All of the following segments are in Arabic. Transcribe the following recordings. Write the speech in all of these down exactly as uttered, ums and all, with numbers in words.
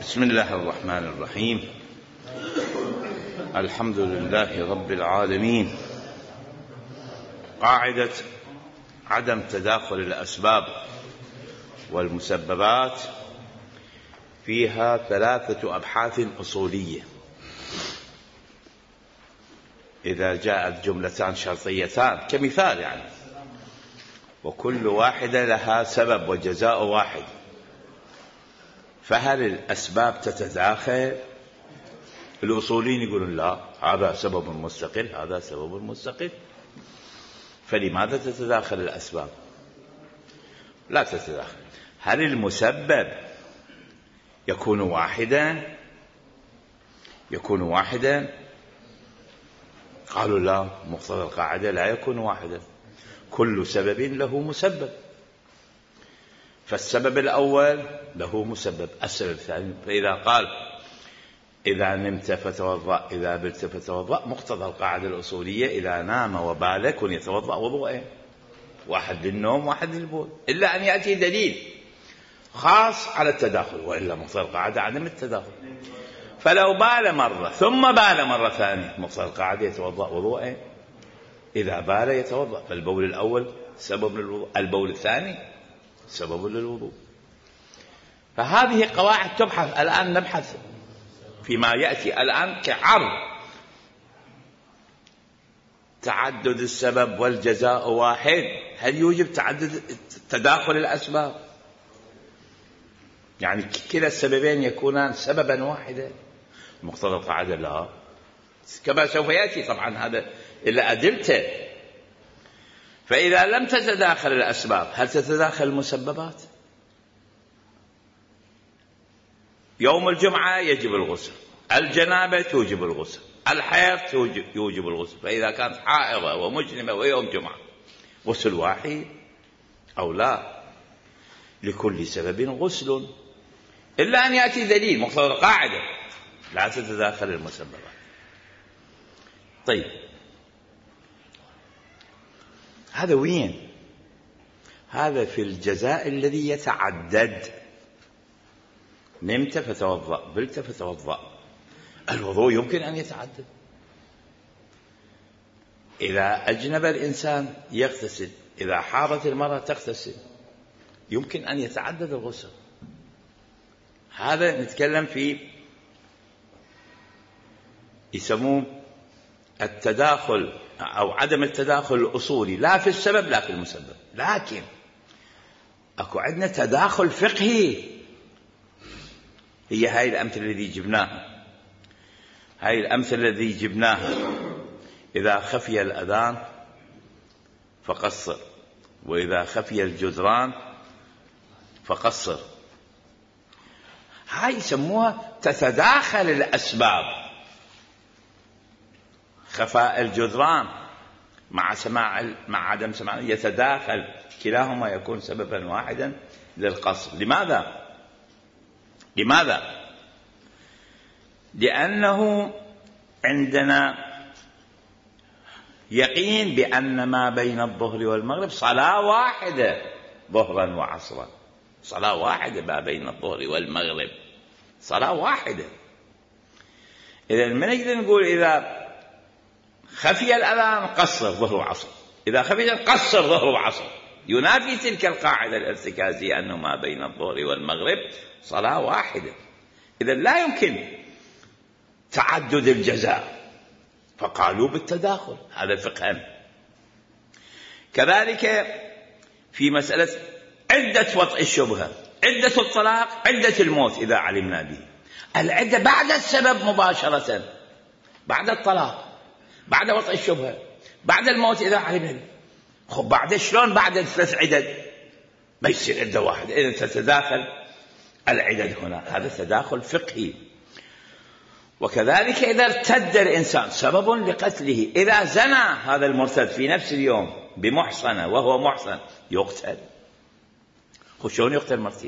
بسم الله الرحمن الرحيم. الحمد لله رب العالمين. قاعدة عدم تداخل الأسباب والمسببات فيها ثلاثة أبحاث أصولية. إذا جاءت جملتان شرطيتان كمثال يعني، وكل واحدة لها سبب وجزاء واحد، فهل الأسباب تتداخل؟ الأصوليين يقولون لا، هذا سبب مستقل هذا سبب مستقل. فلماذا تتداخل الأسباب؟ لا تتداخل. هل المسبب يكون واحدا؟ يكون واحدا؟ قالوا لا، مقتضى القاعدة لا يكون واحدا، كل سبب له مسبب. فالسبب الأول له مسبب، السبب الثاني. فإذا قال إذا نمت فتوضأ إذا بلت فتوضأ، مقتضى القاعدة الأصولية إذا نام وبال كن يتوضأ وضوءين، واحد للنوم واحد للبول، إلا أن يأتي دليل خاص على التداخل، وإلا مقتضى القاعدة عدم التداخل. فلو بال مرة ثم بال مرة ثانية، مقتضى القاعدة يتوضأ وضوءين، إذا بال يتوضأ. فالبول الأول سبب للوضوء، البول الثاني سبب للوضوء. فهذه قواعد تبحث. الآن نبحث فيما يأتي الآن كعرض. تعدد السبب والجزاء واحد، هل يوجب تعدد تداخل الأسباب؟ يعني كلا السببين يكونان سببا واحدا؟ مقتضى القاعدة لا، كما سوف يأتي طبعا هذا إلا أدلته. فإذا لم تتداخل الأسباب، هل تتداخل المسببات؟ يوم الجمعة يجب الغسل، الجنابة توجب الغسل، الحيض يوجب الغسل. فإذا كانت حائضة ومجنبة ويوم جمعة، غسل واحد أو لا؟ لكل سبب غسل، إلا أن يأتي دليل. مقتضى القاعدة لا تتداخل المسببات. طيب، هذا وين؟ هذا في الجزاء الذي يتعدد. نمت فتوضأ بلت فتوضأ، الوضوء يمكن أن يتعدد. إذا أجنب الإنسان يغتسل، إذا حاضت المرأة تغتسل، يمكن أن يتعدد الغسل. هذا نتكلم في يسموه التداخل أو عدم التداخل الأصولي، لا في السبب لا في المسبب. لكن أكو عندنا تداخل فقهي، هي هاي الأمثلة التي جبناها. هاي الأمثلة التي جبناها: إذا خفي الأذان فقصر، وإذا خفي الجدران فقصر. هاي يسموها تتداخل الأسباب. خفاء الجدران مع سماع مع عدم سماع يتداخل، كلاهما يكون سببا واحدا للقصر. لماذا؟ لماذا؟ لأنه عندنا يقين بأن ما بين الظهر والمغرب صلاة واحدة، ظهرا وعصرا، صلاة واحدة ما بين الظهر والمغرب، صلاة واحدة. إذا من نقدر نقول إذا خفي الأذان قصر ظهر وعصر، إذا خفي قصر ظهر وعصر، ينافي تلك القاعدة الارتكازية أنه ما بين الظهر والمغرب صلاة واحدة. إذا لا يمكن تعدد الجزاء، فقالوا بالتداخل. هذا فقها. كذلك في مسألة عدة وطئ الشبهة، عدة الطلاق، عدة الموت إذا علمنا به. العدة بعد السبب مباشرة، بعد الطلاق، بعد وطئ الشبهة، بعد الموت إذا علمنا به. خب بعد شلون بعد ثلاث عدد ما يصير عدة واحدة؟ إذا تتداخل العدد هنا، هذا تداخل فقهي. وكذلك إذا ارتد الإنسان سبب لقتله، إذا زنى هذا المرتد في نفس اليوم بمحصنة وهو محصن يقتل. خشون يقتل مرتين.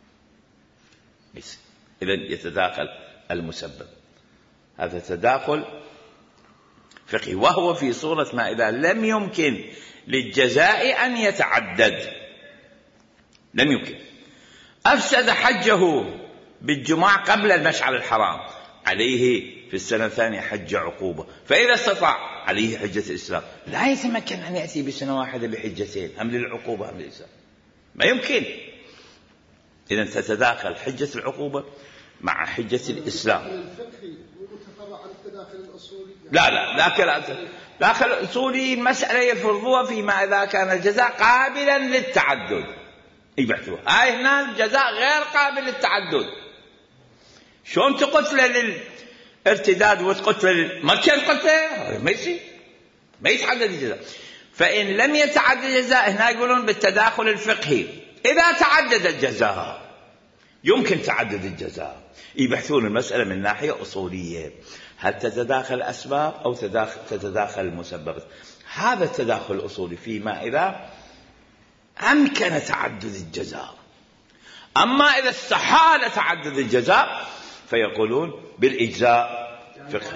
إذا يتداخل المسبب. هذا تداخل فقهي، وهو في صورة ما إذا لم يمكن للجزاء أن يتعدد، لم يمكن. أفسد حجه بالجماع قبل المشعر الحرام عليه في السنة الثانية حج عقوبة، فإذا استطاع عليه حجة الإسلام. لا يتمكن أن يأتي بسنة واحدة بحجتين، هم للعقوبة هم للإسلام، ما يمكن. إذن تتداخل حجة العقوبة مع حجة الإسلام. لا لا داخل داخل الأصولي المسألة يفرضوها فيما إذا كان الجزاء قابلا للتعدد يبحثوها. هاي هنا الجزاء غير قابل للتعدد، شلون تقتل للارتداد وتقتل لل... ما كان قتله ما يصير، ما يتعدد الجزاء. فإن لم يتعدد الجزاء هنا يقولون بالتداخل الفقهي، إذا تعدد الجزاء يمكن تعدد الجزاء، يبحثون المسألة من ناحية أصولية، هل تتداخل الأسباب أو تتداخل المسببات. هذا التداخل الأصولي فيما إذا أمكن تعدد الجزاء. أما إذا استحال تعدد الجزاء فيقولون بالإجزاء فقه.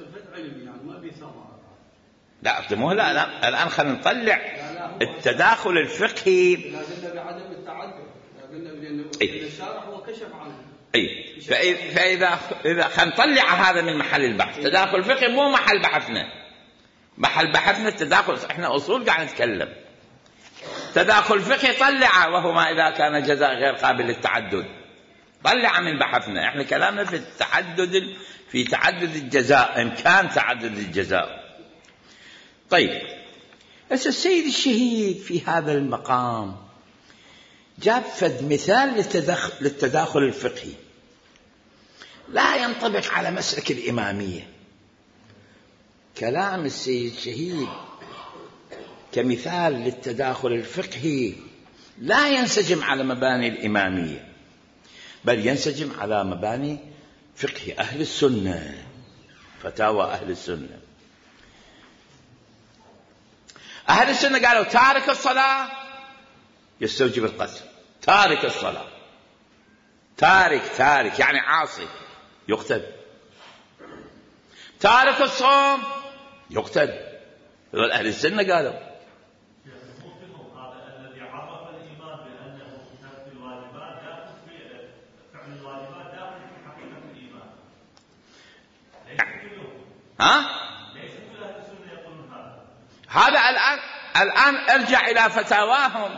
لا مو لا لا الآن خلينا نطلع التداخل الفقهي. الشارع هو كشف عنه. أي فإذا إذا خلينا نطلع هذا من محل البحث. تداخل الفقهي مو محل بحثنا، محل بحثنا التداخل. إحنا أصول قاعد نتكلم تداخل الفقهي طلع، وهو ما إذا كان الجزاء غير قابل للتعدد، طلع من بحثنا. إحنا كلامنا في التعدد، في تعدد الجزاء، إمكان تعدد الجزاء. طيب بس السيد الشهيد في هذا المقام جاب فد مثال للتداخل, للتداخل الفقهي لا ينطبق على مسلك الإمامية. كلام السيد الشهيد كمثال للتداخل الفقهي لا ينسجم على مباني الإمامية، بل ينسجم على مباني فقه أهل السنة، فتاوى أهل السنة. أهل السنة قالوا تارك الصلاة يستوجب القتل، تارك الصلاة، تارك تارك يعني عاصي يقتل، تارك الصوم يقتل. هذول أهل السنة قالوا. ها؟ هذا الآن الآن ارجع إلى فتاواهم.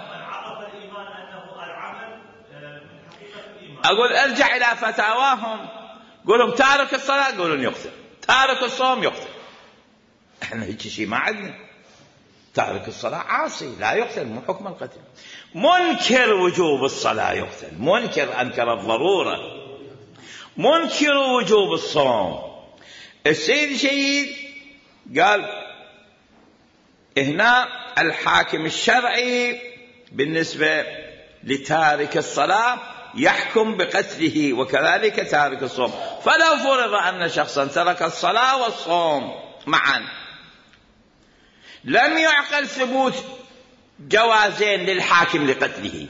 أقول ارجع إلى فتاواهم، قولهم تارك الصلاة قولون يقتل، تارك الصوم يقتل. احنا هيك شيء ما عندنا. تارك الصلاة عاصي لا يقتل، مو حكم القتل. منكر وجوب الصلاة يقتل، منكر أنكر الضرورة، منكر وجوب الصوم. السيد الشهيد قال هنا الحاكم الشرعي بالنسبة لتارك الصلاة يحكم بقتله، وكذلك تارك الصوم. فلو فرض أن شخصا ترك الصلاة والصوم معا لم يعقل ثبوت جوازين للحاكم لقتله.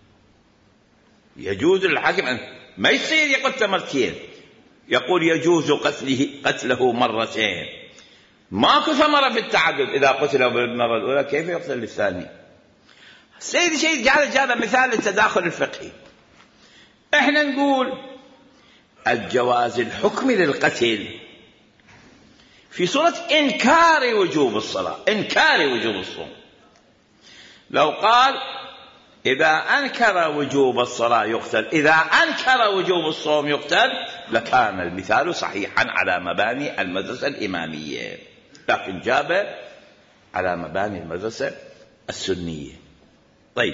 يجوز للحاكم أن ما يصير يقتل مرتين، يقول يجوز قتله قتله مرتين، ماكو ثمرة في التعدد. إذا قتل بالمرة الأولى كيف يقتل للثاني؟ السيد الشهيد جاب جاب مثال للتداخل الفقهي. احنا نقول الجواز الحكمي للقتل في صورة إنكار وجوب الصلاة، إنكار وجوب الصوم. لو قال إذا أنكر وجوب الصلاة يقتل، إذا أنكر وجوب الصوم يقتل، لكان المثال صحيحا على مباني المدرسة الإمامية، لكن جاب على مباني المدرسة السنية. طيب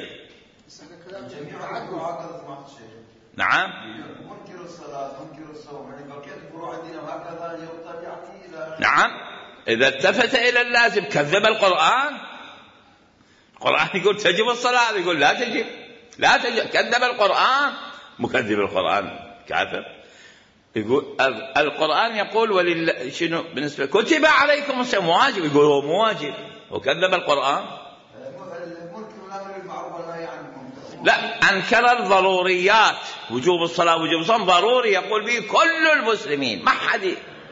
نعم منكر الصلاة منكر الصوم يعني بقيت فروع الدين وهكذا يقتل يعني إذا نعم إذا التفت إلى اللازم كذب القرآن. القرآن يقول تجب الصلاة، يقول لا تجب، لا تجب، كذب القرآن. مكذب القرآن كافر. يقول القرآن يقول ولله شنو بالنسبة كتب عليكم الصيام واجب، يقول هو مو واجب، وكذب القرآن. لا أنكر الضروريات، وجوب الصلاة وجوب الصوم ضروري يقول به كل المسلمين ما حد.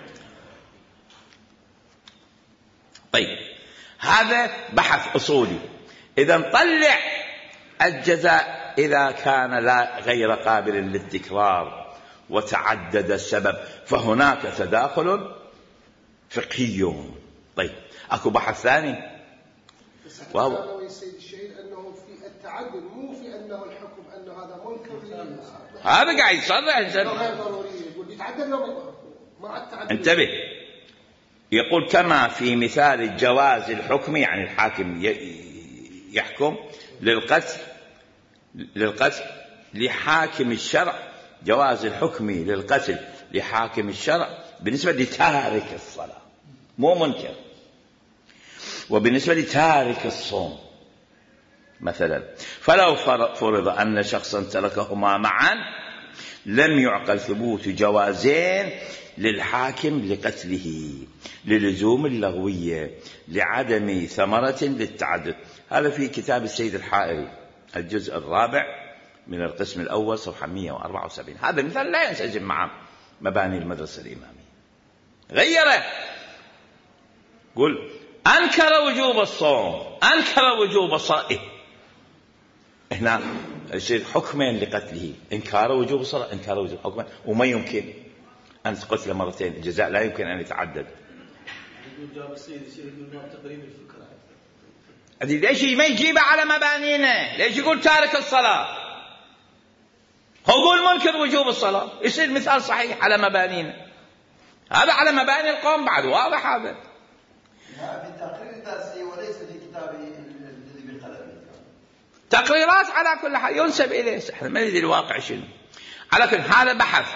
طيب هذا بحث أصولي. إذا نطلع الجزاء إذا كان لا غير قابل للتكرار وتعدد السبب فهناك تداخل فقهي. طيب أكو بحث ثاني وهو يسيد الشهيد أنه في التعدد مو في أنه الحكم أنه هذا منكر، هذا قاعد يصرح غير ضروري، يقول يتعدد مع التعدد. انتبه، يقول كما في مثال جواز الحكم، يعني الحاكم يحكم للقتل للقتل لحاكم الشرع، جواز الحكم للقتل لحاكم الشرع بالنسبة لتارك الصلاة مو منكر، وبالنسبة لتارك الصوم مثلا. فلو فرض أن شخصا تركهما معا لم يعقل ثبوت جوازين للحاكم لقتله للزوم اللغوية لعدم ثمرة للتعدد. هذا في كتاب السيد الحائري الجزء الرابع من القسم الأول صفحة مئة وأربعة وسبعين. هذا مثال لا ينسجم مع مباني المدرسة الإمامية. غيره، قل أنكر وجوب الصوم، أنكر وجوب الصلاة، هنا يصير حكمين لقتله، إنكار وجوب الصلاة، إنكار وجوب حكمين، وما يمكن أن تقتل مرتين، الجزاء لا يمكن أن يتعدد. ليش ما يجيب على مبانينا؟ ليش يقول تارك الصلاة؟ هو يقول منكر وجوب الصلاة، يصير مثال صحيح على مبانينا. هذا على مباني القوم بعد واضح. هذا في التقرير الدرسي وليس في كتاب الذي بقلمه. تقريرات على كل حال ينسب إليه، احنا ما ندري الواقع شنو. على كل هذا بحث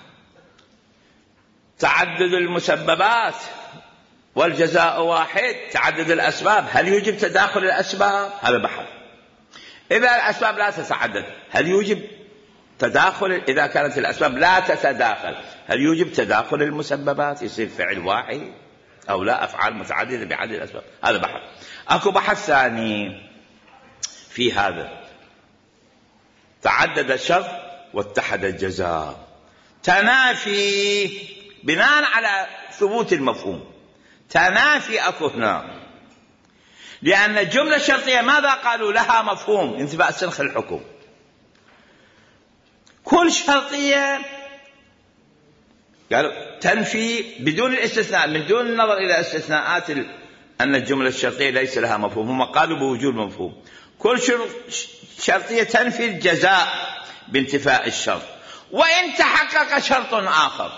تعدد المسببات والجزاء واحد، تعدد الأسباب، هل يوجب تداخل الأسباب؟ هذا بحث. إذا الأسباب لا تتعدد هل يوجب تداخل؟ إذا كانت الأسباب لا تتداخل هل يوجب تداخل المسببات؟ يصير فعل واحد أو لا أفعال متعددة بعدد الأسباب. هذا بحث. أكو بحث ثاني في هذا، تعدد الشرط واتحد الجزاء، تنافي بناء على ثبوت المفهوم، تنافي أكو هنا، لأن الجملة الشرطية ماذا قالوا؟ لها مفهوم انتفاء سنخ الحكم. كل شرطية قالوا تنفي بدون الاستثناء، من دون النظر إلى استثناءات أن الجملة الشرطية ليس لها مفهوم، هم قالوا بوجود مفهوم. كل شرطية تنفي الجزاء بانتفاء الشرط، وإن تحقق شرط آخر.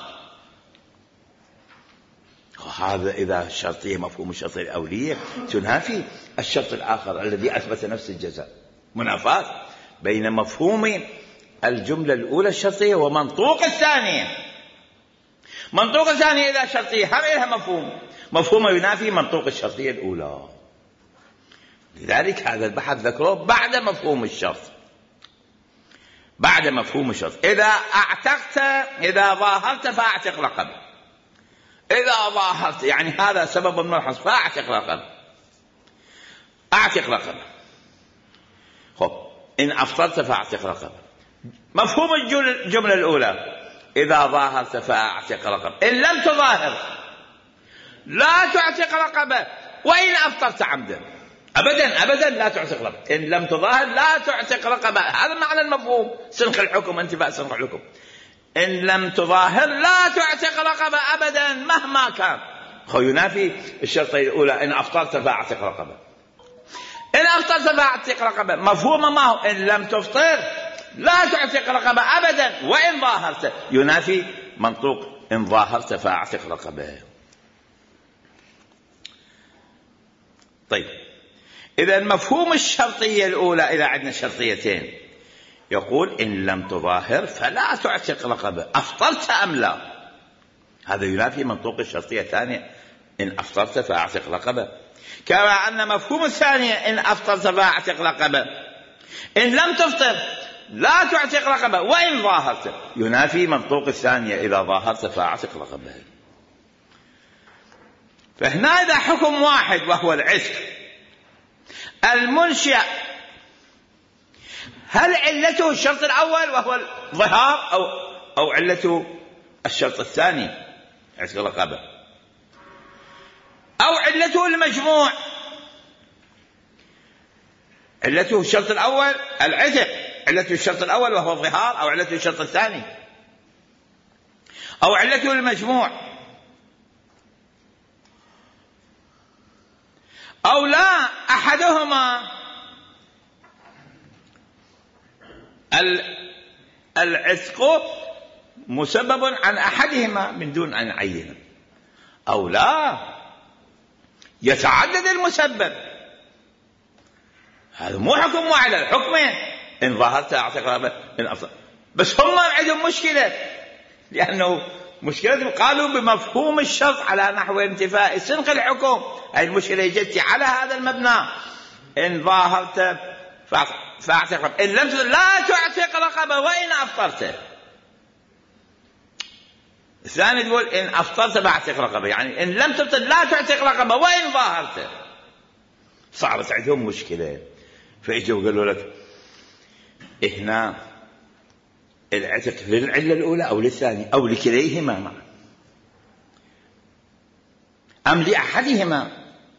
هذا إذا الشرطية مفهوم الشرطية الأولية تنافي الشرط الآخر الذي أثبت نفس الجزاء. منافاة بين مفهوم الجملة الأولى الشرطية ومنطوق الثانية. منطوق الثانية إذا شرطية هم إلها مفهوم، مفهوم ينافي منطوق الشرطية الأولى. لذلك هذا البحث ذكره بعد مفهوم الشرط، بعد مفهوم الشرط. إذا أعتقت، إذا ظاهرت فأعتق رقبة، إذا ظاهرت يعني هذا سبب ملحظ فأعتق رقبة، أعتق رقبة. خب إن أفطرت فأعتق رقبة. مفهوم الجملة الأولى إذا ظاهرت فأعتق رقبة، إن لم تظاهر لا تعتق رقبة، وإن أفطرت عمدا أبدا أبدا لا تعتق رقبة. إن لم تظاهر لا تعتق رقبة، هذا معنى المفهوم سنخ الحكم، انتفاء سنخ الحكم. إن لم تظاهر لا تعتق رقبة أبدا مهما كان. هو ينافي الشرطية الأولى إن أفطرت فأعتق رقبة. إن أفطرت فأعتق رقبة مفهوم ما هو؟ إن لم تفطر لا تعتق رقبة أبدا، وإن ظاهرت ينافي منطوق إن ظاهرت فأعتق رقبة. طيب إذا مفهوم الشرطية الأولى، إذا عندنا شرطيتين، يقول إن لم تظاهر فلا تعتق رقبة، أفطرت أم لا، هذا ينافي منطوق الشرطية الثانية إن أفطرت فأعتق رقبة. كما أن مفهوم الثانية إن أفطرت فأعتق رقبة، إن لم تفطر لا تعتق رقبة وإن ظاهرت ينافي منطوق الثانية إذا ظاهرت فأعتق رقبة. فهنا إذا حكم واحد وهو العتق، المنشأ هل علته الشرط الأول وهو الظهار أو أو علته الشرط الثاني عتق الرقبة، أو علته المجموع؟ علته الشرط الأول العتق، علته الشرط الأول وهو الظهار، أو علته الشرط الثاني؟ أو علته المجموع، أو لا أحدهما العتق مسبب عن أحدهما من دون أن يعينه، أو لا يتعدد المسبب. هذا مو حكم واحد، الحكمين إن ظهرت أعتق رقبة إن أفضل. بس هم عندهم مشكلة، لأنه مشكلة قالوا بمفهوم الشرط على نحو انتفاء سنق الحكم. هذه المشكلة جت على هذا المبنى، إن ظاهرت فاعتق رقبة، إن لم لا تعتق رقبة وإن أفطرت. الثاني تقول إن أفطرت فاعتق رقبة، يعني إن لم تفطر لا تعتق رقبة وإن ظاهرت. صارت عندهم مشكلة، فإجوا قالوا لك هنا العتق للعلة الأولى أو للثانية أو لكليهما معا أم لأحدهما،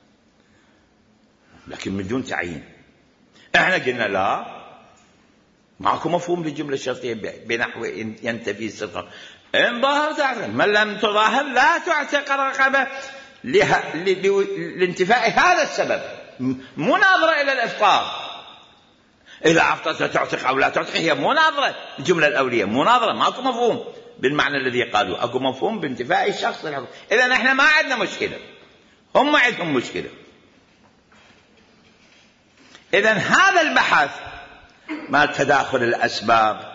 لكن من دون تعيين. احنا قلنا لا، معكم مفهوم للجملة الشرطية بنحو ينتفي السرقة إن ظاهرت تعتق، من لم تظاهر لا تعتق رقبة لانتفاء هذا السبب، مو ناظرة إلى الإفطار. إذا أفطرت تعتق أو لا تعتق هي مو ناظرة، الجملة الأولية مو ناظرة، ماكو مفهوم بالمعنى الذي قالوا، أكو مفهوم بانتفاء الشخص الحكم. إذا نحن ما عندنا مشكلة، هم عندهم مشكلة. إذا هذا البحث ما تداخل الأسباب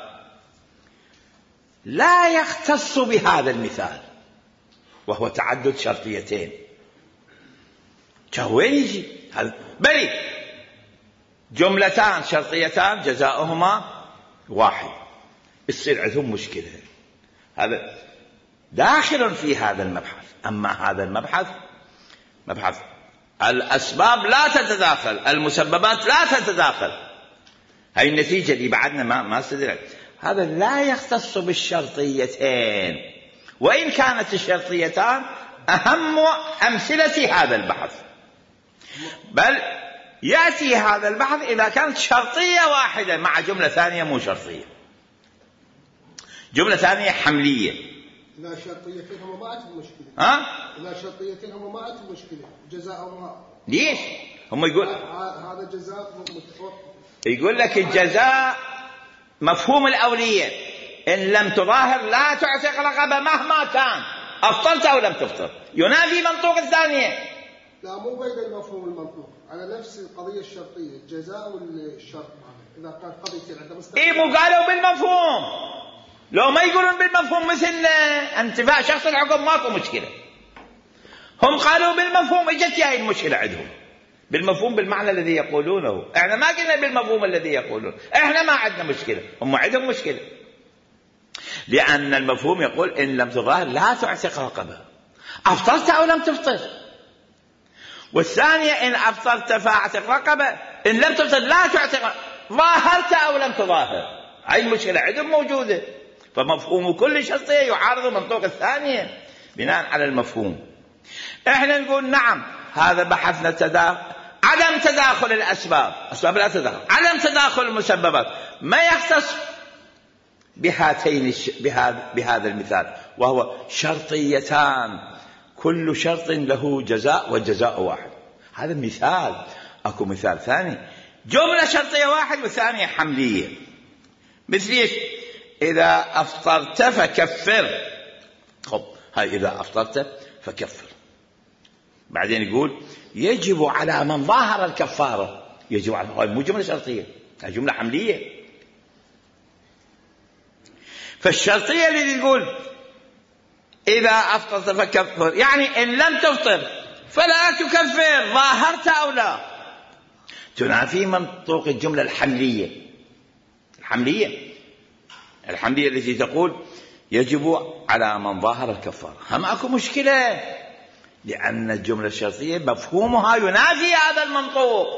لا يختص بهذا المثال، وهو تعدد شرطيتين. وين يجي هذا؟ بل جملتان شرطيتان جزاؤهما واحد، يصير عندهم مشكلة. هذا داخل في هذا المبحث. أما هذا المبحث مبحث الأسباب لا تتداخل، المسببات لا تتداخل. هاي النتيجة اللي بعدنا ما ما استدرك. هذا لا يختص بالشرطيتين، وإن كانت الشرطيتان أهم أمثلة هذا البحث، بل يأتي هذا البحث إذا كانت شرطية واحدة مع جملة ثانية مو شرطية، جملة ثانية حملية. لا شرطيتين هم ما عندهم مشكلة. ها؟ لا شرطيتين هم ما عندهم مشكلة، جزاؤهم ليش؟ هم يقول هذا جزاء متوقف. يقول لك الجزاء مفهوم الأولية، إن لم تظاهر لا تعتق رقبة مهما كان، أفطرت أو لم تفطر، ينافي منطوق الثانية. لا مو بين المفهوم المنطوق، على نفس القضية الشرطية، الجزاء والشرط. إذا كان قضية عند مستقبل إيه مو قالوا بالمفهوم، لو ما يقولون بالمفهوم مثل انتفاء شخص الحكم ماكو مشكلة. هم قالوا بالمفهوم، اجت هاي المشكلة عندهم بالمفهوم بالمعنى الذي يقولونه. احنا ما قلنا بالمفهوم الذي يقولون، احنا ما عندنا مشكلة، هم عندهم مشكلة، لأن المفهوم يقول إن لم تظاهر لا تعتق رقبة، أفطرت أو لم تفطر. والثانية إن أفطرت فاعتق رقبة، إن لم تفطر لا تعتق، ظاهرت أو لم تظاهر. هاي المشكلة عندهم موجودة، فمفهوم كل شرطية يعارض منطوق الثانية بناء على المفهوم. احنا نقول نعم، هذا بحثنا تداخل، عدم تداخل الأسباب، أسباب لا تداخل، عدم تداخل المسببات ما يختص بهاتين بهذا بهذا المثال، وهو شرطيتان كل شرط له جزاء والجزاء واحد. هذا مثال. أكو مثال ثاني، جملة شرطية واحد والثانية حملية. مثل ايش؟ إذا أفطرت فكفر. خب هاي إذا أفطرت فكفر. بعدين يقول يجب على من ظاهر الكفارة، يجب على، هاي مو جملة شرطية، هاي جملة حملية. فالشرطية اللي تقول إذا أفطرت فكفر، يعني إن لم تفطر فلا تكفر، ظاهرت أو لا، تنافي منطوق الجملة الحملية. الحملية الحملية التي تقول يجب على من ظاهر الكفارة. هم أكو مشكلة، لأن الجملة الشرطية مفهومها ينافي هذا المنطوق،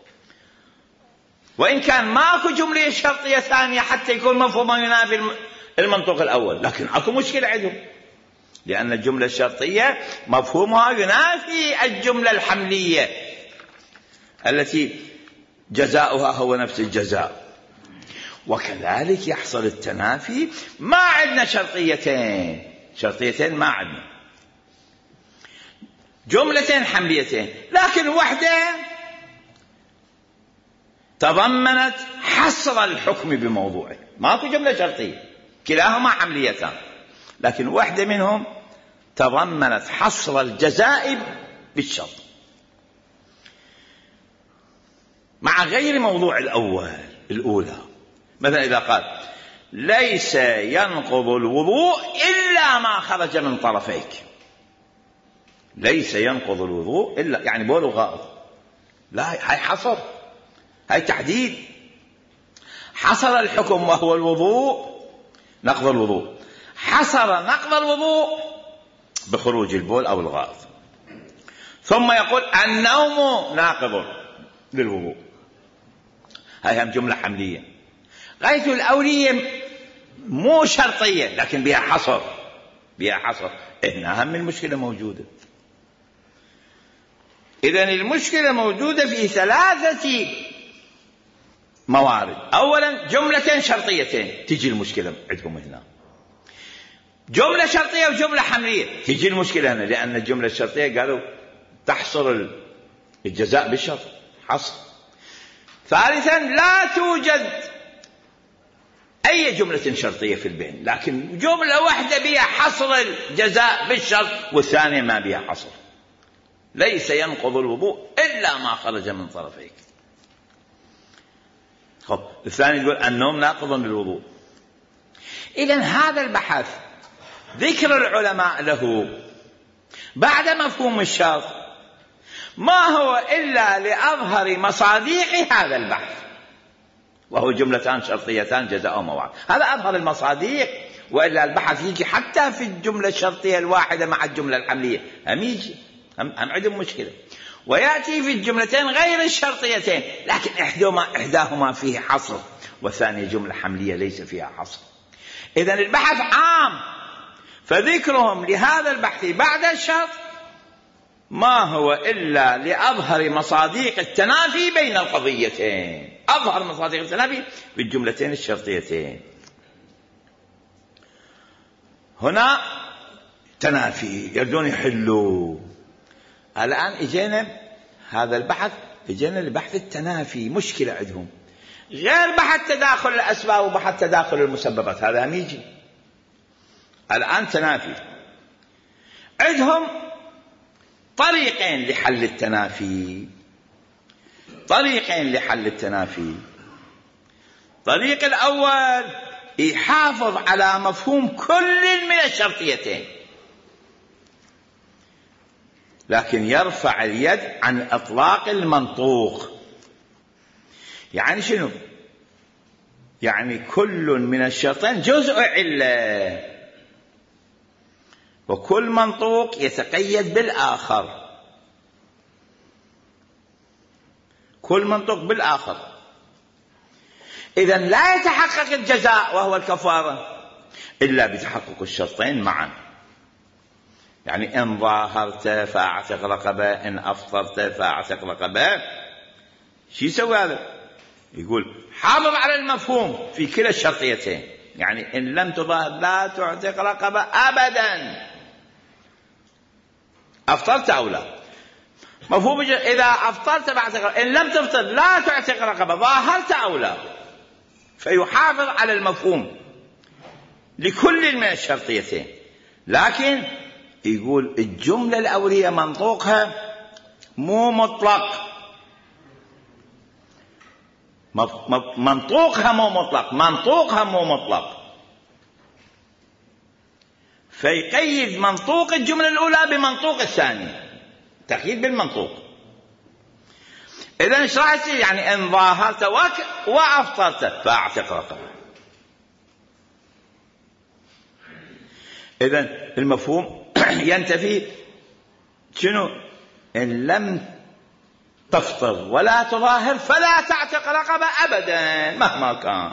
وإن كان ماكو جملة شرطية ثانية حتى يكون مفهومها ينافي المنطوق الأول، لكن أكو مشكلة عندهم، لأن الجملة الشرطية مفهومها ينافي الجملة الحملية التي جزاؤها هو نفس الجزاء. وكذلك يحصل التنافي ما عندنا شرطيتين، شرطيتين ما عندنا، جملتين حمليتين، لكن واحدة تضمنت حصر الحكم بموضوعه، ماكو جملة شرطية، كلاهما حمليتان، لكن واحدة منهم تضمنت حصر الجزاء بالشرط مع غير موضوع الأول الأولى. مثلا إذا قال ليس ينقض الوضوء إلا ما خرج من طرفيك، ليس ينقض الوضوء إلا يعني بول وغائط، لا، هاي حصر، هاي تحديد، حصر الحكم وهو الوضوء، نقض الوضوء، حصر نقض الوضوء بخروج البول أو الغائط، ثم يقول النوم ناقض للوضوء. هاي هم جملة حملية. غاية الأولية مو شرطية لكن بها حصر، بها حصر. هنا هم المشكلة موجودة. إذن المشكلة موجودة في ثلاثة موارد. أولا جملتين شرطيتين تجي المشكلة عندهم هنا، جملة شرطية وجملة حملية تجي المشكلة هنا، لأن الجملة الشرطية قالوا تحصر الجزاء بالشرط، حصر. ثالثا لا توجد أي جملة شرطية في البين، لكن جملة واحدة بها حصر الجزاء بالشرط والثانية ما بها حصر. ليس ينقض الوضوء إلا ما خرج من طرفيك. خب الثاني يقول النوم ناقض للوضوء. إذن هذا البحث ذكر العلماء له بعد مفهوم الشرط ما هو إلا لأظهر مصاديق هذا البحث، وهو جملتان شرطيتان جزاء وموعد. هذا أظهر المصاديق، وإلا البحث يجي حتى في الجملة الشرطية الواحدة مع الجملة الحملية هم يجي، هم, هم عندهم مشكلة. ويأتي في الجملتين غير الشرطيتين لكن إحداهما, إحداهما فيه حصر والثانية جملة حملية ليس فيها حصر. إذن البحث عام، فذكرهم لهذا البحث بعد الشرط ما هو إلا لأظهر مصاديق التنافي بين القضيتين، أظهر مصاديق التنافي بالجملتين الشرطيتين. هنا تنافي يردون يحلوا. الآن إجينا هذا البحث، إجينا لبحث التنافي، مشكلة عندهم غير بحث تداخل الأسباب وبحث تداخل المسببات، هذا هم يجي. الآن تنافي عندهم طريقين لحل التنافي، طريقين لحل التنافي. الطريق الأول يحافظ على مفهوم كل من الشرطيتين لكن يرفع اليد عن إطلاق المنطوق. يعني شنو؟ يعني كل من الشرطين جزء علة، وكل منطوق يتقيد بالآخر، كل منطوق بالآخر. إذن لا يتحقق الجزاء وهو الكفارة إلا بتحقق الشرطين معا. يعني إن ظاهرت فاعتق رقبة، إن أفطرت فاعتق رقبة. شو يسوي هذا؟ يقول حافظ على المفهوم في كلا الشرطيتين، يعني إن لم تظاهر لا تعتق رقبة أبدا، أفطرت أو لا. مفهوم إذا أفطرت فاعتق، إن لم تفطر لا تعتق رقبة، ظاهرت أو لا. فيحافظ على المفهوم لكل من الشرطيتين. لكن يقول الجملة الأولية منطوقها مو مطلق، منطوقها مو مطلق، منطوقها مو مطلق، فيقيد منطوق الجملة الأولى بمنطوق الثانية، تقييد بالمنطوق. إذن إيش راح يصير؟ يعني إن ظاهرت وأفطرت فأعتق رقبة. إذن المفهوم ينتفي شنو؟ إن لم تفطر ولا تظاهر فلا تعتق رقبة أبدا مهما كان.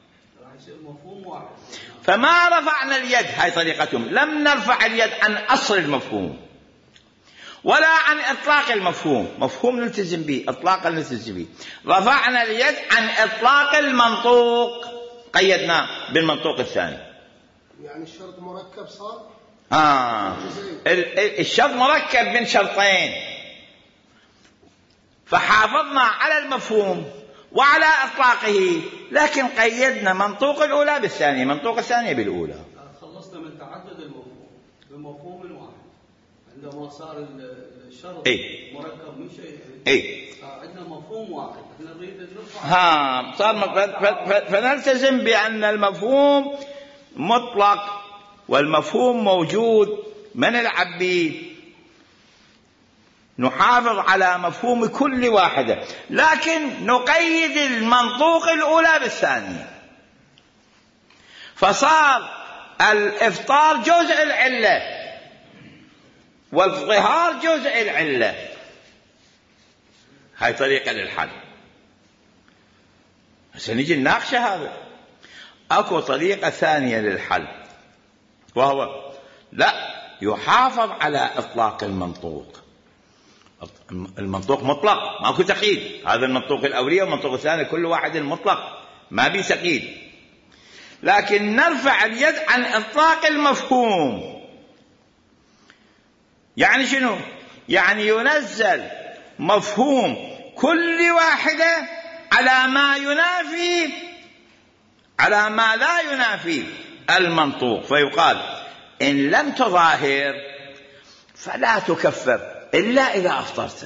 فما رفعنا اليد، هاي طريقتهم، لم نرفع اليد عن أصل المفهوم ولا عن إطلاق المفهوم، مفهوم نلتزم به، إطلاق نلتزم به. رفعنا اليد عن إطلاق المنطوق، قيدناه بالمنطوق الثاني. يعني الشرط مركب صار؟ آه. الشرط مركب من شرطين، فحافظنا على المفهوم وعلى إطلاقه، لكن قيدنا منطوق الأولى بالثانية، منطوق الثانية بالأولى. خلصنا من تعدد المفهوم بمفهوم واحد عندما صار الشرط إيه؟ مركب من شيء. إيه؟ عندنا مفهوم واحد، احنا نريد نرفع. ها صار فنلتزم بأن المفهوم مطلق والمفهوم موجود، ما نلعب به، نحافظ على مفهوم كل واحدة، لكن نقيد المنطوق الأولى بالثانية. فصار الإفطار جزء العلة والظهار جزء العلة. هاي طريقة للحل. سنجي نناقش هذا. أكو طريقة ثانية للحل، وهو لا يحافظ على إطلاق المنطوق. المنطوق مطلق، ماكو تقييد. هذا المنطوق الأولي والمنطوق الثاني كل واحد مطلق ما بي تقييد، لكن نرفع اليد عن إطلاق المفهوم. يعني شنو؟ يعني ينزل مفهوم كل واحدة على ما ينافي على ما لا ينافي المنطوق، فيقال إن لم تظاهر فلا تكفر إلا إذا أفطرت.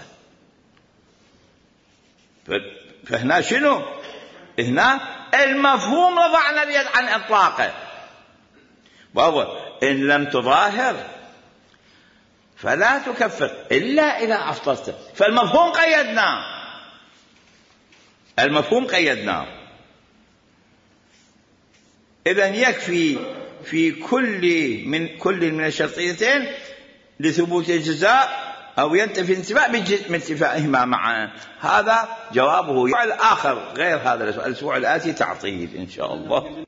فهنا شنو؟ هنا المفهوم رفعنا اليد عن إطلاقه، وهو إن لم تظاهر فلا تكفر إلا إذا أفطرت. فالمفهوم قيدناه، المفهوم قيدناه. إذن يكفي في كل من كل من الشرطيتين لثبوت الجزاء أو ينتفي الانتفاء من انتفائهما معا. هذا جوابه. السؤال الآخر غير هذا الأسبوع الآتي تعطيل إن شاء الله.